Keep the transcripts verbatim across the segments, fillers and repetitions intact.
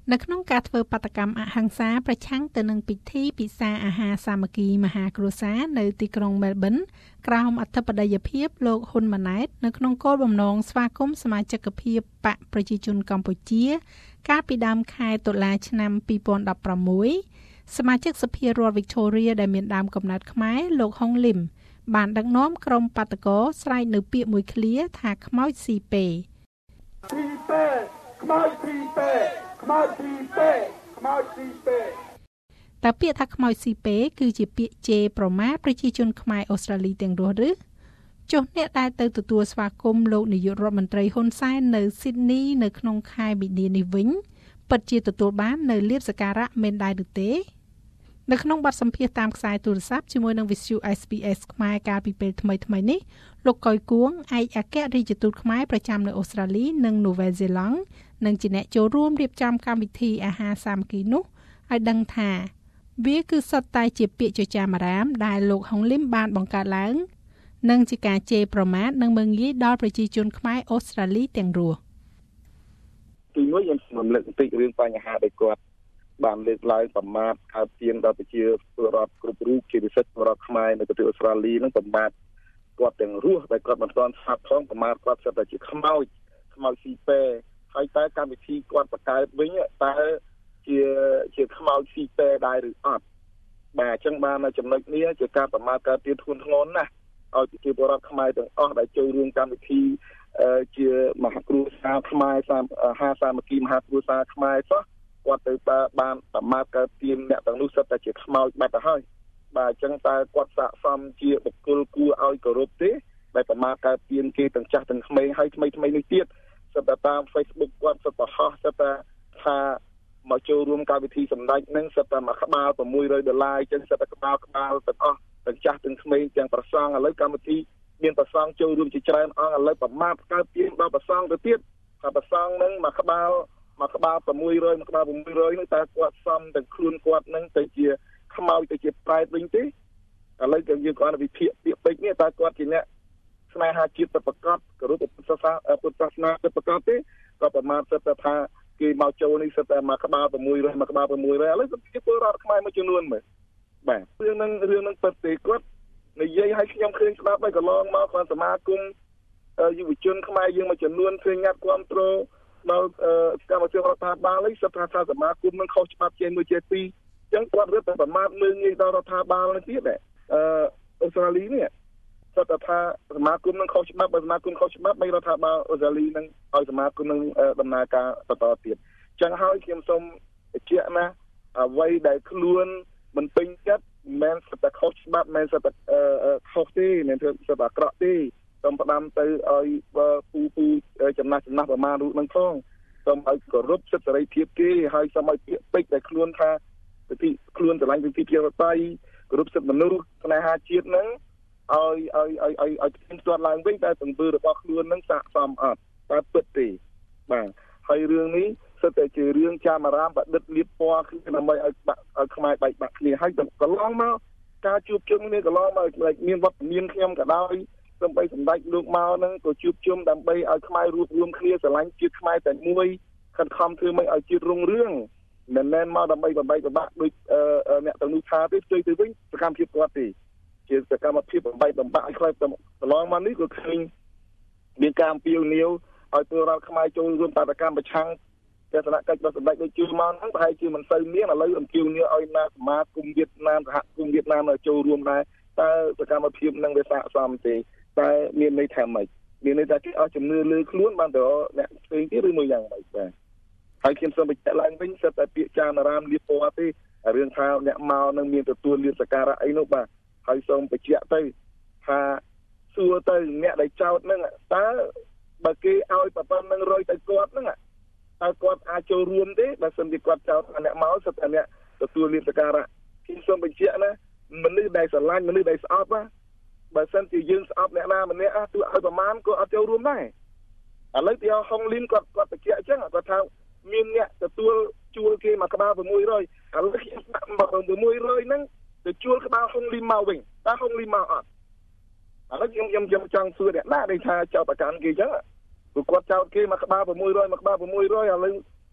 នៅក្នុងការធ្វើបាតកម្មអហិង្សាប្រឆាំងទៅនឹងពិធីពិសាអាហារសាមគ្គីមហាគ្រួសារនៅទីក្រុងមែលប៊នក្រោមអធិបតីភាពលោកហ៊ុនម៉ាណែតនៅក្នុងគោលបំណងស្វាគមន៍សមាជិកភាពបកប្រជាជនកម្ពុជាកាលពីដើមខែតុលាឆ្នាំពីរពាន់ដប់ប្រាំមួយសមាជិកសភារដ្ឋ Victoria ដែលមានដើមកំណើតខ្មែរលោកហុងលឹមបានដឹកនាំក្រុមបាតកោស្រែកនៅពាក្យមួយឃ្លាថាខ្មោចស៊ីពេស៊ីពេខ្មោចស៊ីពេខ្មោចស៊ីពេខ្មោចស៊ីពេតែពាក្យថាខ្មោចស៊ីពេគឺជាពាក្យជេរប្រមាថប្រជាជនខ្មែរអូស្ត្រាលីទាំងរស់ឬចុះអ្នកដែលទៅទទួលស្វាគមន៍លោកនាយករដ្ឋមន្ត្រីហ៊ុនសែននៅស៊ីដនីនៅក្នុងខែមីនានេះវិញពិតជាទទួលបាននៅលាភសក្ការៈមែនដែរឬទេនៅក្នុងបទសម្ភាសន៍តាមខ្សែទូរស័ព្ទជាមួយនឹងវិទ្យុ เอส บี เอส ខ្មែរកាលពីពេលថ្មីៗនេះលោកកុយគួងឯកអគ្គរដ្ឋទូតខ្មែរប្រចាំនៅអូស្ត្រាលីនិងនូវែលសេឡង់និងជាអ្នកចូលរួមរៀបចំកម្មវិធីអាហារសាមគ្គីនោះឲ្យដឹងថាវាគឺសុទ្ធតែជាពាក្យចចាមអារាមដែលលោកហុងលឹមបានបង្កើតឡើងនិងជាការជេរប្រមាថនិងមើលងាយដល់ប្រជាជនខ្មែរអូស្ត្រាលីទាំងរស់ទីមួយខ្ញុំសូមរំលឹកបន្តិចរឿងបញ្ហាដែលគាត់បានលើកឡើងប្រមាថកើតទៀងដល់ប្រជាពលរដ្ឋគ្រប់រូបជាពិសេសពលរដ្ឋខ្មែរនៅប្រទេសអូស្ត្រាលីនឹងប្រមាថគាត់ទាំងរស់ដែលគាត់មិនទាន់ស្លាប់ផងប្រមាថគាត់សិតតែជាខ្មោចខ្មោចស៊ីពេហើយតែកម្មវិធីគាត់បង្កើតវិញតើជាជាខ្មោចស៊ីពេដែរឬអត់បាទអញ្ចឹងបានចំណុចនេះជាការប្រមាថកើតទៀងធ្ងន់ធ្ងរណាស់ឲ្យប្រជាពលរដ្ឋខ្មែរទាំងអស់ដែលចូលរួមកម្មវិធីជាមហាគ្រួសារខ្មែរអាហារសាមគ្គីមហាគ្រួសារខ្មែរសោះគាត់ទៅបានប្រមាថកើតទៀងអ្នកទាំងនោះសិតតែជាខ្មោចបាត់ទៅហើយបាទអញ្ចឹងតើគាត់ស័ក្តិសមជាបុគ្គលគួរឲ្យគោរពទេដែលប្រមាថកើតទៀងគេទាំងចាស់ទាំងក្មេងហើយថ្មីថ្មីនេះទៀតសិតតែតាម Facebook គាត់សិតតែហោះសិតតែថាមកចូលរួមកម្មវិធីសម្ដេចនឹងសិតតែមួយក្បាល៦រយដុល្លារអញ្ចឹងសិតតែក្បាលក្បាលទាំងអស់ទាំងចាស់ទាំងក្មេងទាំងប្រសង់ឥឡូវកម្មវិធីមានប្រសង់ចូលរួមជាច្រើនអង្គឥឡូវប្រមាថកើតទៀងដល់ប្រសង់ទៅទៀតថាប្រសង់នឹងមួយក្បាលមួយក្បាល600មួយក្បាល600នោះតើគាត់សំទាំងខ្លួនគាត់នឹងទៅជាខ្មោចទៅជាប្រែតវិញទេឥឡូវយើងយើងគាត់វិភាគពាក្យពេចន៍នេះតើគាត់ជាអ្នកស្នេហាជាតិប្រកបគោរពពុទ្ធសាសនាពុទ្ធសាសនាប្រកបទេក៏ប្រមាថសិតតែថាគេមកចូលនេះសិតតែមួយក្បាល600មួយក្បាល600ឥឡូវជាពលរដ្ឋខ្មែរមួយចំនួនមើលបាទរឿងនឹងរឿងនឹងពិតទេគាត់និយាយឲ្យខ្ញុំឃើញស្ដាប់ឲ្យកន្លងមកគាត់សមាគមយុវជនខ្មែរយើងមួយចំនួនឃើញញត្តិគ្រប់គ្រងដល់កម្មវិធីរដ្ឋាភិបាលនេះសិទ្ធិថាសមាគមនឹងខុសច្បាប់ជាមួយជាពីរអញ្ចឹងគាត់រត់តែប្រមាថមើលងាយដល់រដ្ឋាភិបាលនេះទៀតអឺអូស្ត្រាលីនេះសិទ្ធិថាសមាគមនឹងខុសច្បាប់បើសមាគមខុសច្បាប់មិនរដ្ឋាភិបាលអូស្ត្រាលីនឹងឲ្យសមាគមនឹងដំណើរការបន្តទៀតអញ្ចឹងហើយខ្ញុំសូមបញ្ជាក់ណាអ្វីដែលខ្លួនមិនពេញចិត្តមិនមែនសិទ្ធិខុសច្បាប់មិនមែនសិទ្ធិខុសទេមិនមែនសិទ្ធិអាក្រក់ទេសូមផ្ដាំទៅឲ្យពូពូចំណាស់ចំណាស់ប្រមាណរូបនឹងផងសូមឲ្យគោរពសិទ្ធិសេរីភាពគេហើយសូមឲ្យពាក្យពេចន៍ដែលខ្លួនថាពីខ្លួនឆ្លាញ់ពីប្រជាធិបតេយ្យគោរពសិទ្ធិមនុស្សស្នេហាជាតិនឹងឲ្យឲ្យឲ្យឲ្យឲ្យផ្ទាត់ឡើងវិញតែទង្វើរបស់ខ្លួននឹងស័ក្តិសមអត់តែពិតទេបាទហើយរឿងនេះសិតតែជារឿងចាមអារាមបដិទ្ធលៀបពណ៌គឺដើម្បីឲ្យឲ្យខ្មែរបែកបាក់គ្នាហើយកន្លងមកការជួបជុំនេះកន្លងមកមានវត្តមានខ្ញុំក៏ដោយសូម្បីសម្ដេចលោកមកហ្នឹងក៏ជួបជុំដើម្បីឲ្យខ្មែររួបរวมគ្នាស្រឡាញ់ជាតិខ្មែរតែមួយខិតខំធ្វើមិនឲ្យជាតិរុងរឿងមិនមែនមកដើម្បីបំបីបំបាក់ដូចអ្នកទាំងនោះថាទេផ្ទុយទៅវិញសកម្មភាពគាត់ទេជាសកម្មភាពបំបីបំបាក់ឲ្យខ្លាចកន្លងមកនេះក៏ឃើញមានការអំពាវនាវឲ្យពលរដ្ឋខ្មែរចូលរួមបាតកម្មប្រឆាំងទស្សនកិច្ចរបស់សម្ដេចដូចជឿមកហ្នឹងប្រហែលជាមិនសូវមានឥឡូវអំពាវនាវឲ្យណាសមាគមវៀតណាមសហគមន៍វៀតណាមចូលរួមដែរតើសកម្មភាពនឹងវាស័ក្តិសមទេតែមានន័យថាម៉េចមានន័យថាគេអស់ជំនឿលើខ្លួនបានទៅអ្នកផ្សេងទៀតឬមួយយ៉ាងម៉េចបាទហើយខ្ញុំសូមបញ្ជាក់ឡើងវិញសិតតែពាក្យចាមអារាមលៀបពណ៌ទេរឿងថាអ្នកមកនឹងមានទទួលលៀបសក្ការៈអីនោះបាទហើយសូមបញ្ជាក់ទៅថាសួរទៅអ្នកដែលចោទហ្នឹងតើបើគេឲ្យប្រព័ន្ធនឹងរយទៅគាត់ហ្នឹងតើគាត់អាចចូលរួមទេបើសិនជាគាត់ចោទអ្នកមកសិតតែអ្នកទទួលលៀបសក្ការៈខ្ញុំសូមបញ្ជាក់ណាមនុស្សដែលស្រឡាញ់មនុស្សដែលស្អប់ណាបើសិនជាយើងស្អប់អ្នកណាម្នាក់ទោះឲ្យប្រមាណក៏អត់ចូលរួមដែរឥឡូវទីហុងលីនគាត់គាត់បញ្ជាក់អញ្ចឹងគាត់ថាមានអ្នកទទួលជួលគេមួយក្បាល600ឥឡូវខ្ញុំដាក់មក600ហ្នឹងទៅជួលក្បាលហុងលីនមកវិញតើហុងលីនមកអត់ឥឡូវខ្ញុំខ្ញុំចង់សួរអ្នកណាដែលថាចោទប្រកាន់គេអញ្ចឹងព្រោះគាត់ចោទគេមួយក្បាល600មួយក្បាល600ឥឡូវ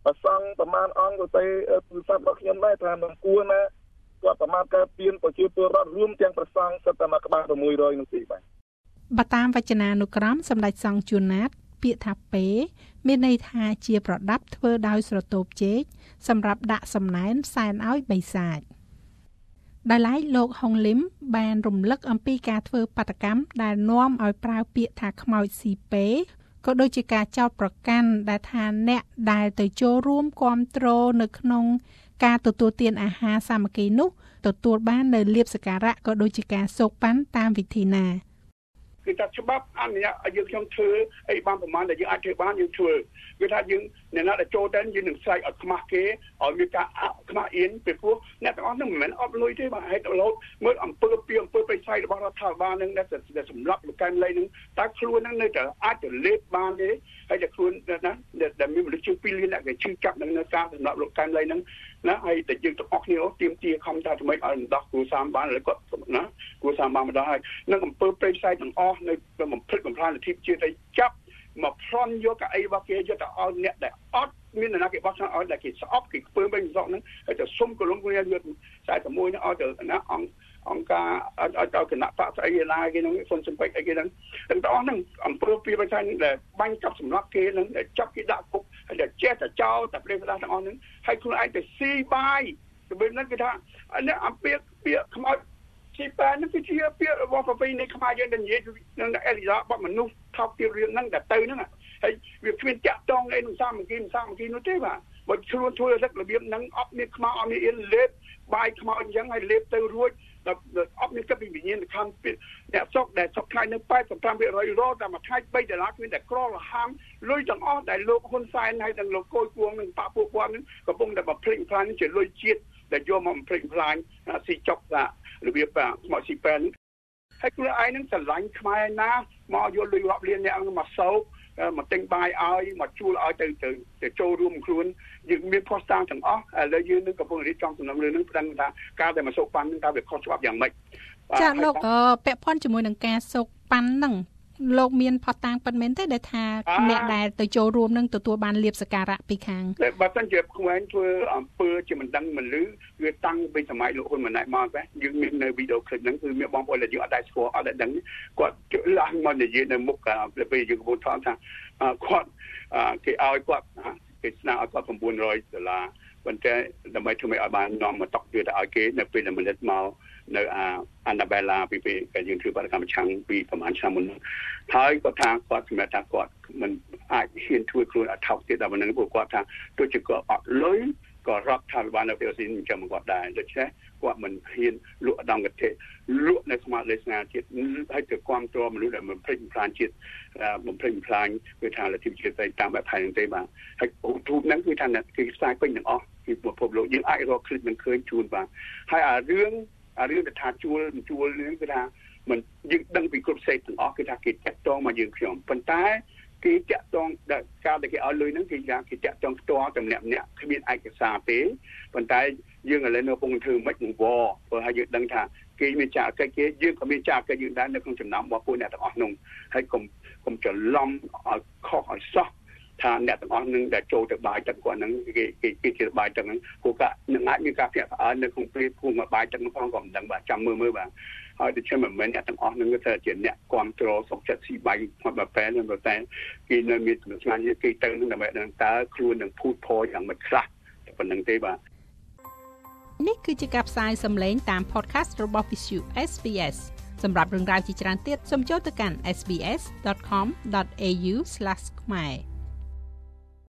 ប្រសង់ប្រមាណអង្គក៏ទៅទូរស័ព្ទរបស់ខ្ញុំដែរថាមិនគួរណាគាត់ប្រមាណការពៀនប្រជាពលរដ្ឋរួមទាំងប្រសង់សិតតែមកក្បាល600នោះទេបាទបើតាមវចនានុក្រមសម្ដេចសង្ឃជួនណាតពាក្យថាពេមានន័យថាជាប្រដាប់ធ្វើដោយស្រទោបចេកសម្រាប់ដាក់សំណែនសែនឲ្យបិសាចដោយឡែកលោកហុងលឹមបានរំលឹកអំពីការធ្វើបាតកម្មដែលនាំឲ្យប្រើពាក្យថាខ្មោចស៊ីពេក៏ដូចជាការចោទប្រកាន់ដែលថាអ្នកដែលទៅចូលរួមគាំទ្រនៅក្នុងការទទួលទានអាហារសាមគ្គីនោះទទួលបាននៅលៀបសក្ការៈក៏ដូចជាការសូកប៉ាន់តាមវិធីណាគឺថាច្បាប់អនុញ្ញាតឲ្យយើងខ្ញុំធ្វើអីបានប្រមាណដែលយើងអាចធ្វើបានយើងធ្វើគឺថាយើងអ្នកណាដែលចូលទៅយើងនឹងស្រែកឲ្យខ្មាស់គេឲ្យមានការខ្មាស់អៀនពីព្រោះអ្នកទាំងអស់ហ្នឹងមិនមែនអត់លុយទេបាទហេតុរហូតមើលអំពើពីអំពើប្រៃស័យរបស់រដ្ឋាភិបាលហ្នឹងដែលសម្រាប់លោកកែមលីហ្នឹងតើខ្លួនហ្នឹងនៅតែអាចទៅលេបបានទេហើយតែខ្លួនណាដែលមានមនុស្សជាងពីរលានអ្នកគេឈឺចាប់នឹងនៅការសម្រាប់លោកកែមលីហ្នឹងណាហើយតែយើងទាំងអស់គ្នាទៀមទាខំថាថ្មីឲ្យម្ដោះគ្រូសាមបានហើយគាត់ណាគ្រូសាមបានម្ដោះហើយនឹងអំពើប្រៃស័យទាំងអស់នៅបំផ្លិចបំផ្លាញលទ្ធិជាតិឲ្យចាប់មកប្លន់យកកៅអីរបស់គេយកទៅឲ្យអ្នកដែលអត់មាននរណាគេបោះឆ្នោតឲ្យតែគេស្អប់គេខ្ពើវិញសក់ហ្នឹងហើយទៅសុំកលុំគ្នាយកខ្សែតែមួយហ្នឹងឲ្យទៅណាអង្គអង្គការឲ្យទៅគណៈបកស្អីណាគេហ្នឹងសុនសំពេចអីគេហ្នឹងទាំងអស់ហ្នឹងអំពើពីប្រទេសដែលបាញ់ចាប់សម្លាប់គេហ្នឹងចាប់គេដាក់គុកហើយចេះតែចោលតែប្រេះផ្ដាស់ទាំងអស់ហ្នឹងហើយខ្លួនឯងទៅស៊ីបាយទៅវិញហ្នឹងគេថានេះអំពើពាក្យខ្មោចជាបែរហ្នឹងគឺជាពាក្យរបស់ប្រពៃណីខ្មែរយើងដែលនិយាយនឹងអេលីឡារបស់មនុស្សថោកទាបរឿងហ្នឹងតែទៅហ្នឹងហើយវាគ្មានតាក់តងអីនឹងសាមគ្គីសាមគ្គីនោះទេបាទបើខ្លួនធ្វើរឹករបៀបហ្នឹងអត់មានខ្មៅអត់មានអៀនលេបបាយខ្មៅអញ្ចឹងហើយលេបទៅរួចដល់អត់មានគិតពីវិញ្ញាណខំអ្នកសុកដែលសុកថ្ងៃនៅប៉ែតប្រាំភាគរយរត់តែមួយថ្ងៃបីដុល្លារគ្មានតែក្រលហាមលុយទាំងអស់ដែលលោកហ៊ុនសែនហើយទាំងលោកកូយគួងនិងប៉ពួកគាត់ហ្នឹងកំពុងតែបំភ្លេចបំផ្លាញជាលុយជាតិដែលយកមកបំភ្លេចបំផ្លាញស៊ីចុកថារបៀបស្មោះស៊ីប៉ែនហើយខ្លួនឯងហ្នឹងស្រឡាញ់ខ្មែរណាមកយកលុយរាប់លានអ្នកមកសោកមកទិញបាយឲ្យមកជួលឲ្យទៅទៅចូលរួមខ្លួនយើងមានផុសតាំងទាំងអស់ឥឡូវយើងនឹងកំពុងរៀបចំសំណុំរឿងហ្នឹងប្តឹងថាការដែលមកសោកប៉ាន់ហ្នឹងតើវាខុសច្បាប់យ៉ាងម៉េចចាលោកពាក់ព័ន្ធជាមួយនឹងការសោកប៉ាន់ហ្នឹងលោកមានផុសតាំងពិតមែនទេដែលថាអ្នកដែលទៅចូលរួមនឹងទទួលបានលៀបសក្ការៈពីខាងតែបើសិនជាក្មេងធ្វើអំពើជាមិនដឹងមិនលឺវាតាំងពីសម័យលោកហ៊ុនម៉ាណែតមកដែរយើងមាននៅវីដេអូឃ្លីបហ្នឹងគឺមានបងប្អូនដែលយើងអត់ដែរស្គាល់អត់ដែរដឹងគាត់ឡើងមកនិយាយនៅមុខពេលយើងកំពុងថតថាគាត់គេឲ្យគាត់គេស្នើឲ្យគាត់៩រយដុល្លារប៉ុន្តែដើម្បីធ្វើឲ្យបាននាំមកតក់ទៀតឲ្យគេនៅពេលដែលមនុស្សមកនៅអាអាណាបេឡាពីពេលដែលយើងធ្វើបដកម្មឆាំងពីប្រហែលឆ្នាំមុនហើយគាត់ថាគាត់សម្រាប់ថាគាត់មិនអាចហ៊ានធ្វើខ្លួនឲ្យថោកទៀតដល់ប៉ុណ្ណឹងព្រោះគាត់ថាដូចជាគាត់អត់លុយក៏រដ្ឋាភិបាលនៅពេលស៊ីនចាំគាត់ដែរដូច្នេះគាត់មិនហ៊ានលក់ដងកធិលក់នៅស្មារតីស្នាជាតិហើយទៅគាំទ្រមនុស្សដែលបំភ្លេចបំផ្លាញជាតិបំភ្លេចបំផ្លាញគឺថាលទ្ធិជាតិតាមបែបថៃហ្នឹងទេបាទហើយទូបហ្នឹងគឺថាគឺខ្សែពេញទាំងអស់ពីពិភពលោកយើងអាចរកคลิปនឹងឃើញជូនបាទហើយអារឿងអារឿងថាជួលជួលនេះគឺថាមិនយើងដឹងពីគ្រប់សេកទាំងអស់គឺថាគេចាក់តងមកយើងខ្ញុំប៉ុន្តែគេចាក់តងដល់ការដែលគេឲ្យលុយហ្នឹងគេថាគេចាក់តងផ្ទាល់តែម្នាក់ម្នាក់គ្មានឯកសារទេប៉ុន្តែយើងឥឡូវនៅកំពុងធ្វើមិននឹងវព្រោះហើយយើងដឹងថាគេមានចាក់កិច្ចគេយើងក៏មានចាក់កិច្ចយើងដែរនៅក្នុងចំណោមរបស់ពួកអ្នកទាំងអស់នោះហើយកុំកុំច្រឡំឲ្យខុសឲ្យសោះថាអ្នកទាំងអស់នឹងដែលចូលទៅបាយទឹកគាត់ហ្នឹងគេគេគេជាបាយទឹកហ្នឹងព្រោះកានឹងអាចមានការភាក់ផ្អើលនៅក្នុងពេលភូមិបាយទឹកហ្នឹងផងក៏មិនដឹងបាទចាំមើលមើលបាទហើយដូចជាមិនមែនអ្នកទាំងអស់ហ្នឹងទៅជាអ្នកគ្រប់គ្រងសុខចិត្តស៊ីបាយមកបែបតែប៉ុន្តែគេនៅមានជំនាញគេទៅនឹងដើម្បីដឹងតើខ្លួននឹងភូតភរយ៉ាងម៉េចខ្លះប៉ុណ្្នឹងទេបាទនេះគឺជាការផ្សាយសម្លេងតាម podcast របស់ Visu เอส บี เอส សម្រាប់រឿងរ៉ាវជាច្រើនទៀតសូមចូលទៅកាន់ เอส บี เอส ដอท คอม ដอท เอ ยู ស្លាស ខ្មែរ